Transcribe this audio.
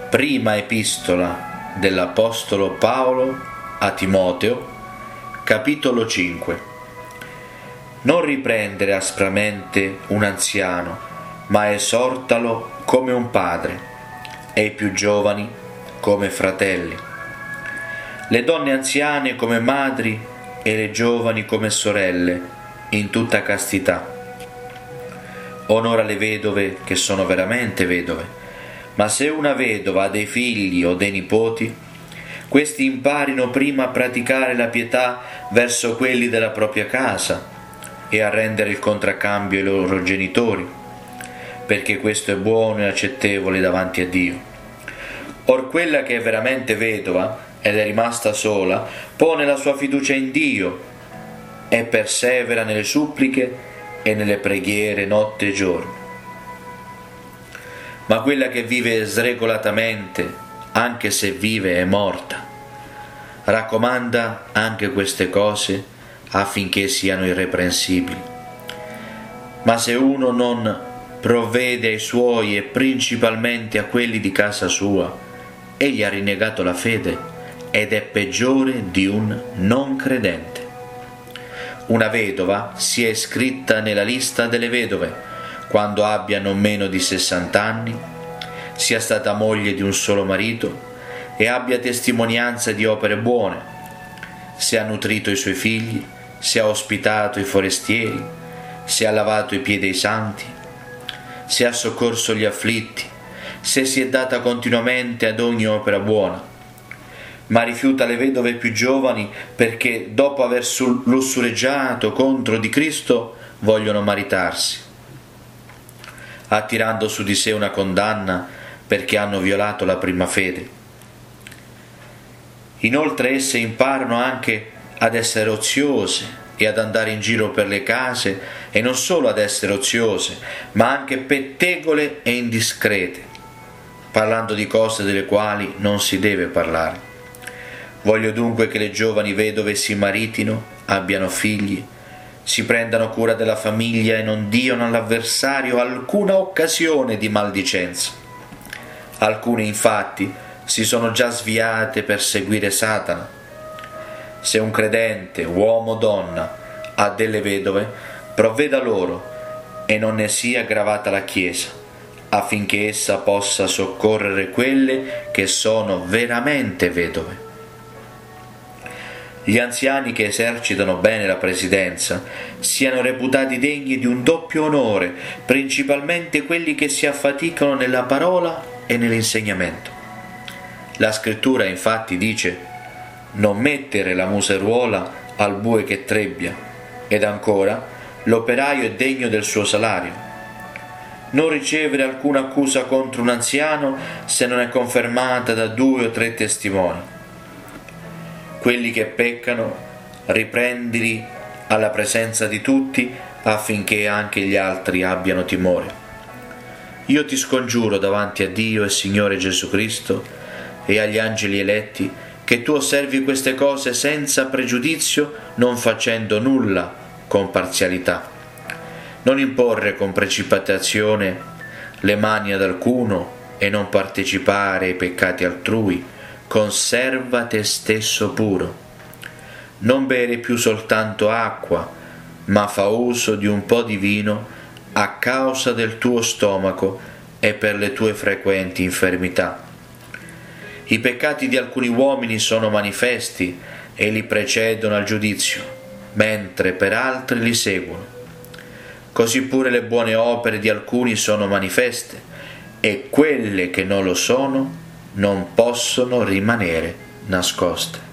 Prima epistola dell'Apostolo Paolo a Timoteo, capitolo 5. Non riprendere aspramente un anziano, ma esortalo come un padre, e i più giovani come fratelli. Le donne anziane come madri e le giovani come sorelle, in tutta castità. Onora le vedove che sono veramente vedove. Ma se una vedova ha dei figli o dei nipoti, questi imparino prima a praticare la pietà verso quelli della propria casa e a rendere il contraccambio ai loro genitori, perché questo è buono e accettevole davanti a Dio. Or quella che è veramente vedova ed è rimasta sola, pone la sua fiducia in Dio e persevera nelle suppliche e nelle preghiere notte e giorno. Ma quella che vive sregolatamente, anche se vive, è morta. Raccomanda anche queste cose affinché siano irreprensibili. Ma se uno non provvede ai suoi e principalmente a quelli di casa sua, egli ha rinnegato la fede ed è peggiore di un non credente. Una vedova sia iscritta nella lista delle vedove quando abbia non meno di 60 anni, sia stata moglie di un solo marito e abbia testimonianza di opere buone, se ha nutrito i suoi figli, se ha ospitato i forestieri, se ha lavato i piedi ai santi, se ha soccorso gli afflitti, se si è data continuamente ad ogni opera buona, ma rifiuta le vedove più giovani perché dopo aver lussureggiato contro di Cristo vogliono maritarsi, attirando su di sé una condanna perché hanno violato la prima fede. Inoltre esse imparano anche ad essere oziose e ad andare in giro per le case, e non solo ad essere oziose, ma anche pettegole e indiscrete, parlando di cose delle quali non si deve parlare. Voglio dunque che le giovani vedove si maritino, abbiano figli, si prendano cura della famiglia e non diano all'avversario alcuna occasione di maldicenza. Alcune infatti si sono già sviate per seguire Satana. Se un credente, uomo o donna, ha delle vedove, provveda loro e non ne sia gravata la Chiesa, affinché essa possa soccorrere quelle che sono veramente vedove. Gli anziani che esercitano bene la presidenza siano reputati degni di un doppio onore, principalmente quelli che si affaticano nella parola e nell'insegnamento. La scrittura infatti dice: non mettere la museruola al bue che trebbia, ed ancora l'operaio è degno del suo salario. Non ricevere alcuna accusa contro un anziano se non è confermata da 2 o 3 testimoni. Quelli che peccano, riprendili alla presenza di tutti affinché anche gli altri abbiano timore. Io ti scongiuro davanti a Dio e Signore Gesù Cristo e agli angeli eletti che tu osservi queste cose senza pregiudizio, non facendo nulla con parzialità. Non imporre con precipitazione le mani ad alcuno e non partecipare ai peccati altrui. Conserva te stesso puro. Non bere più soltanto acqua, ma fa uso di un po' di vino a causa del tuo stomaco e per le tue frequenti infermità. I peccati di alcuni uomini sono manifesti e li precedono al giudizio, mentre per altri li seguono. Così pure le buone opere di alcuni sono manifeste, e quelle che non lo sono non possono rimanere nascoste.